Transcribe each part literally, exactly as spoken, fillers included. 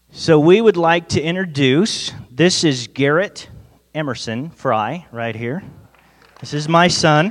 So we would like to introduce, this is Garrett Emerson Fry right here. This is my son.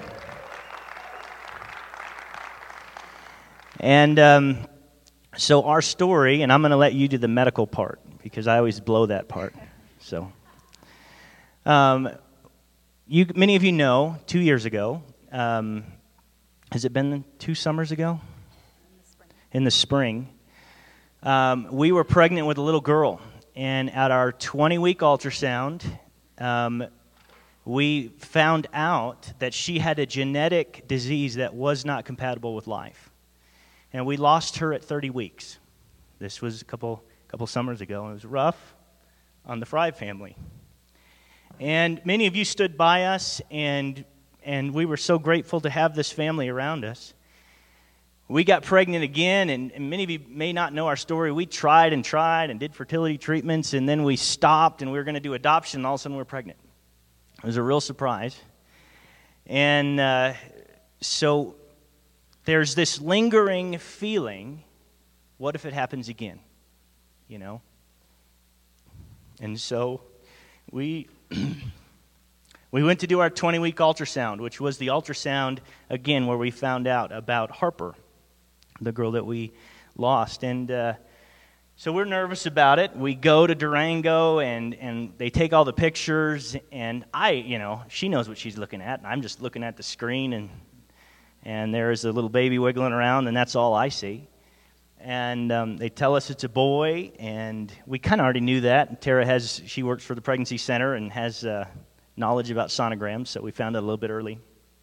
And um, so our story, and I'm going to let you do the medical part because I always blow that part. So, um, you, many of you know, two years ago, um, has it been two summers ago? In the spring. In the spring. Um, we were pregnant with a little girl, and at our twenty-week ultrasound, um, we found out that she had a genetic disease that was not compatible with life. And we lost her at thirty weeks. This was a couple couple summers ago, and it was rough on the Fry family. And many of you stood by us, and and we were so grateful to have this family around us. We got pregnant again, and, and many of you may not know our story. We tried and tried and did fertility treatments, and then we stopped, and we were going to do adoption, and all of a sudden we were pregnant. It was a real surprise. And uh, so there's this lingering feeling, what if it happens again? You know? And so we we went to do our twenty-week ultrasound, which was the ultrasound, again, where we found out about Harper, the girl that we lost. And uh, so we're nervous about it. We go to Durango, and, and they take all the pictures, and I, you know, she knows what she's looking at, and I'm just looking at the screen, and and there's a little baby wiggling around, and that's all I see. And um, they tell us it's a boy, and we kind of already knew that. And Tara has, she works for the pregnancy center and has uh, knowledge about sonograms, so we found out a little bit early.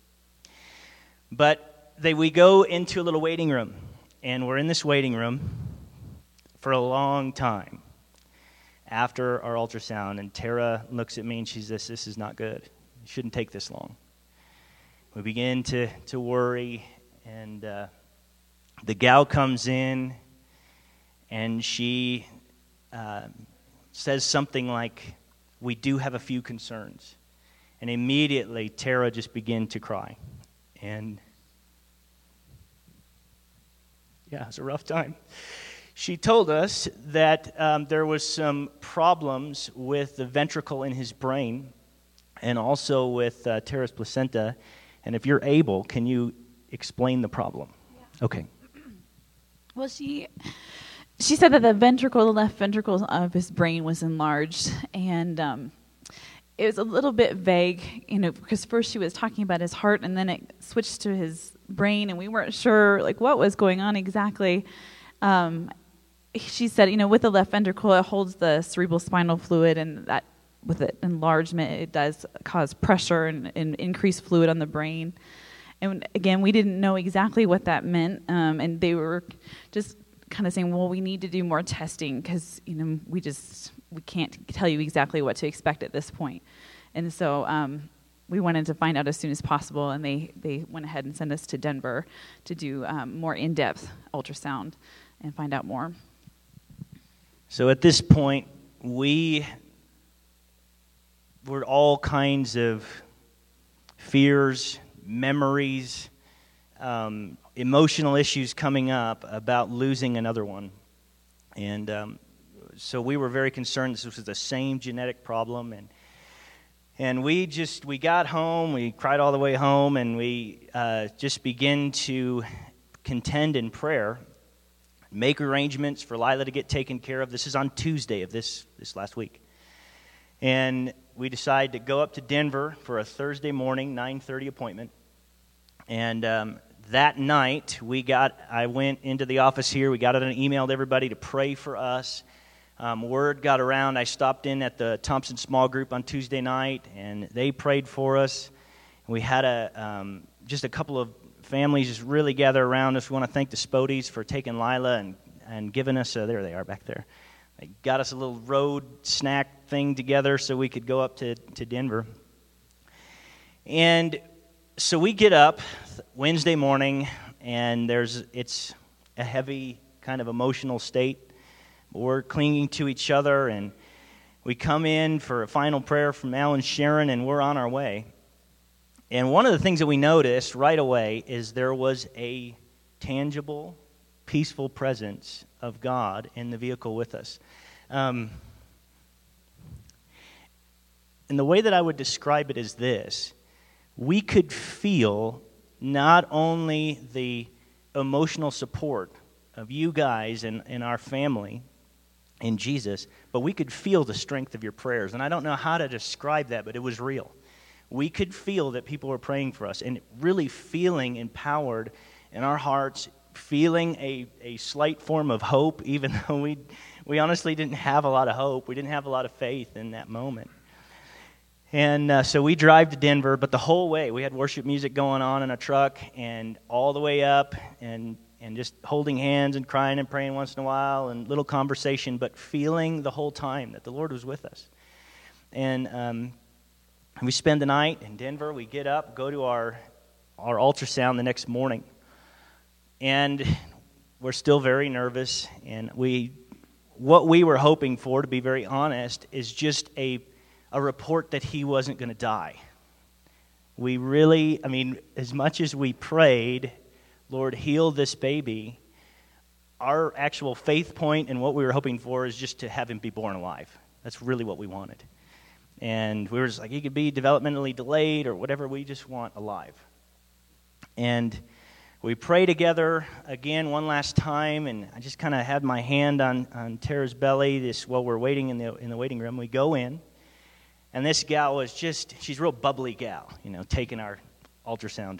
But they, we go into a little waiting room, and we're in this waiting room for a long time after our ultrasound, and Tara looks at me and she says, this is not good. It shouldn't take this long. We begin to, to worry, and uh, the gal comes in, and she uh, says something like, we do have a few concerns. And immediately, Tara just began to cry. And yeah, it was a rough time. She told us that um, there was some problems with the ventricle in his brain and also with uh, Tara's placenta. And if you're able, can you explain the problem? Yeah. Okay. Well, she she said that the ventricle, the left ventricle of his brain was enlarged, and um, it was a little bit vague, you know, because first she was talking about his heart, and then it switched to his brain, and we weren't sure, like, what was going on exactly. Um, she said, you know, with the left ventricle, it holds the cerebral spinal fluid, and that with the enlargement, it does cause pressure and, and increase fluid on the brain. And again, we didn't know exactly what that meant, um, and they were just kind of saying, well, we need to do more testing because, you know, we just, we can't tell you exactly what to expect at this point. And so um, we wanted to find out as soon as possible, and they, they went ahead and sent us to Denver to do um, more in-depth ultrasound and find out more. So at this point, we were all kinds of fears, memories, um, emotional issues coming up about losing another one. And um, so we were very concerned this was the same genetic problem. And and we just, we got home, we cried all the way home, and we uh, just began to contend in prayer, make arrangements for Lila to get taken care of. This is on Tuesday of this, this last week. And we decided to go up to Denver for a Thursday morning, nine thirty appointment. And um, that night, we got, I went into the office here. We got out an email to everybody to pray for us. Um, word got around. I stopped in at the Thompson small group on Tuesday night, and they prayed for us. We had a um, just a couple of families just really gather around us. We want to thank the Spodies for taking Lila and, and giving us, a, there they are back there. They got us a little road snack thing together so we could go up to, to Denver. And so we get up Wednesday morning, and there's it's a heavy kind of emotional state. We're clinging to each other, and we come in for a final prayer from Al and Sharon, and we're on our way. And one of the things that we noticed right away is there was a tangible, peaceful presence of God in the vehicle with us. Um, and the way that I would describe it is this. We could feel not only the emotional support of you guys and, and our family in Jesus, but we could feel the strength of your prayers. And I don't know how to describe that, but it was real. We could feel that people were praying for us and really feeling empowered in our hearts, feeling a, a slight form of hope, even though we we honestly didn't have a lot of hope. We didn't have a lot of faith in that moment. And uh, so we drive to Denver, but the whole way we had worship music going on in a truck and all the way up and and just holding hands and crying and praying once in a while and little conversation, but feeling the whole time that the Lord was with us. And um, we spend the night in Denver. We get up, go to our our ultrasound the next morning. And we're still very nervous. And we, what we were hoping for, to be very honest, is just a a report that he wasn't going to die. We really, I mean, as much as we prayed, Lord, heal this baby, our actual faith point and what we were hoping for is just to have him be born alive. That's really what we wanted. And we were just like, he could be developmentally delayed or whatever, we just want alive. And we pray together again one last time, and I just kind of had my hand on, on Tara's belly this while we're waiting in the in the waiting room. We go in, and this gal was just, she's a real bubbly gal, you know, taking our ultrasound.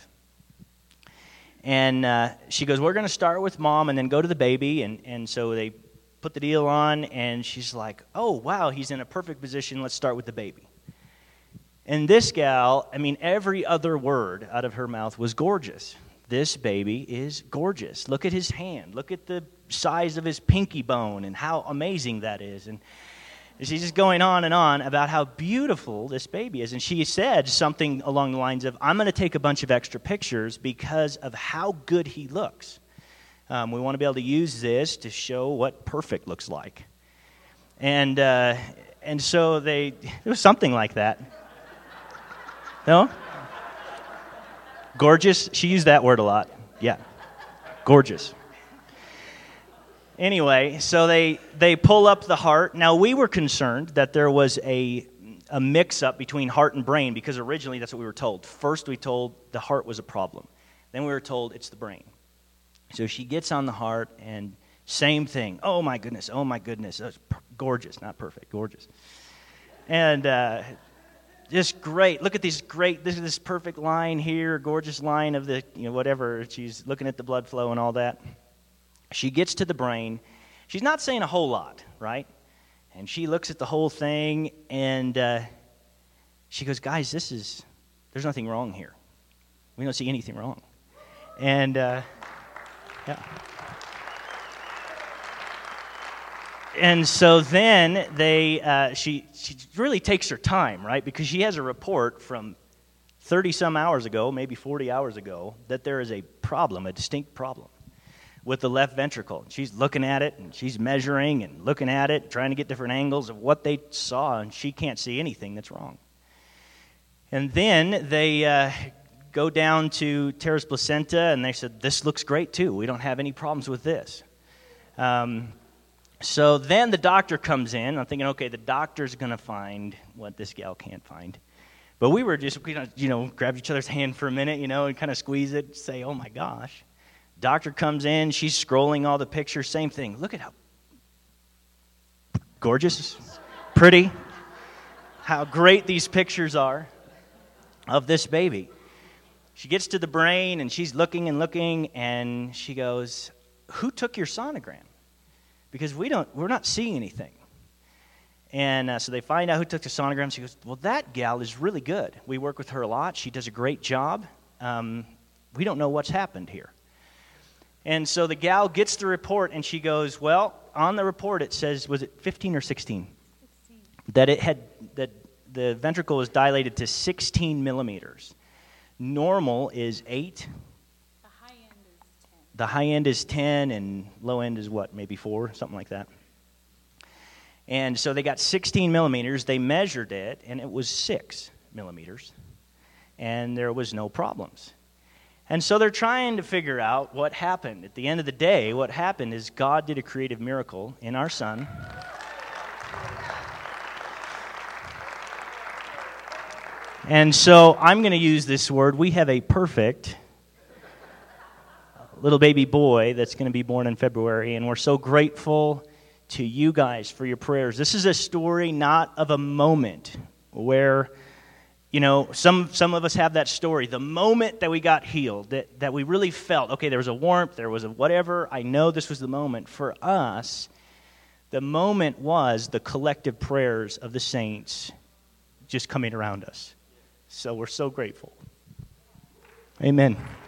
And uh, she goes, we're going to start with mom and then go to the baby. And, and so they put the deal on, and she's like, oh, wow, he's in a perfect position. Let's start with the baby. And this gal, I mean, every other word out of her mouth was gorgeous. This baby is gorgeous. Look at his hand. Look at the size of his pinky bone and how amazing that is. And she's just going on and on about how beautiful this baby is. And she said something along the lines of, I'm going to take a bunch of extra pictures because of how good he looks. Um, we want to be able to use this to show what perfect looks like. And uh, and so they, it was something like that. No? Gorgeous? She used that word a lot. Yeah. Gorgeous. Anyway, so they, they pull up the heart. Now, we were concerned that there was a, a mix-up between heart and brain because originally that's what we were told. First, we told the heart was a problem. Then we were told it's the brain. So she gets on the heart, and same thing. Oh, my goodness. Oh, my goodness. That's per- gorgeous. Not perfect. Gorgeous. And uh, just great. Look at these great, this is this perfect line here, gorgeous line of the, you know, whatever. She's looking at the blood flow and all that. She gets to the brain. She's not saying a whole lot, right? And she looks at the whole thing, and uh, she goes, guys, this is, there's nothing wrong here. We don't see anything wrong. And, uh, yeah. And so then they, uh, she, she really takes her time, right? Because she has a report from thirty-some hours ago, maybe forty hours ago, that there is a problem, a distinct problem with the left ventricle. She's looking at it, and she's measuring and looking at it, trying to get different angles of what they saw, and she can't see anything that's wrong. And then they uh, go down to Tara's placenta, and they said, this looks great too. We don't have any problems with this. Um, so then the doctor comes in. I'm thinking, okay, the doctor's going to find what this gal can't find. But we were just, you know, grab each other's hand for a minute, you know, and kind of squeeze it, say, oh my gosh. Doctor comes in, she's scrolling all the pictures, same thing. Look at how gorgeous, pretty, how great these pictures are of this baby. She gets to the brain, and she's looking and looking, and she goes, who took your sonogram? Because we don't, we're not seeing anything. And uh, so they find out who took the sonogram. She goes, well, that gal is really good. We work with her a lot. She does a great job. Um, we don't know what's happened here. And so the gal gets the report, and she goes, well, on the report it says, was it fifteen or sixteen? sixteen. That it had, that the ventricle was dilated to sixteen millimeters. Normal is eight. The high end is ten. The high end is ten, and low end is what, maybe four, something like that. And so they got sixteen millimeters. They measured it, and it was six millimeters. And there was no problems. And so they're trying to figure out what happened. At the end of the day, what happened is God did a creative miracle in our son. And so I'm going to use this word. We have a perfect little baby boy that's going to be born in February, and we're so grateful to you guys for your prayers. This is a story not of a moment where, you know, some some of us have that story. The moment that we got healed, that, that we really felt, okay, there was a warmth, there was a whatever, I know this was the moment. For us, the moment was the collective prayers of the saints just coming around us. So we're so grateful. Amen.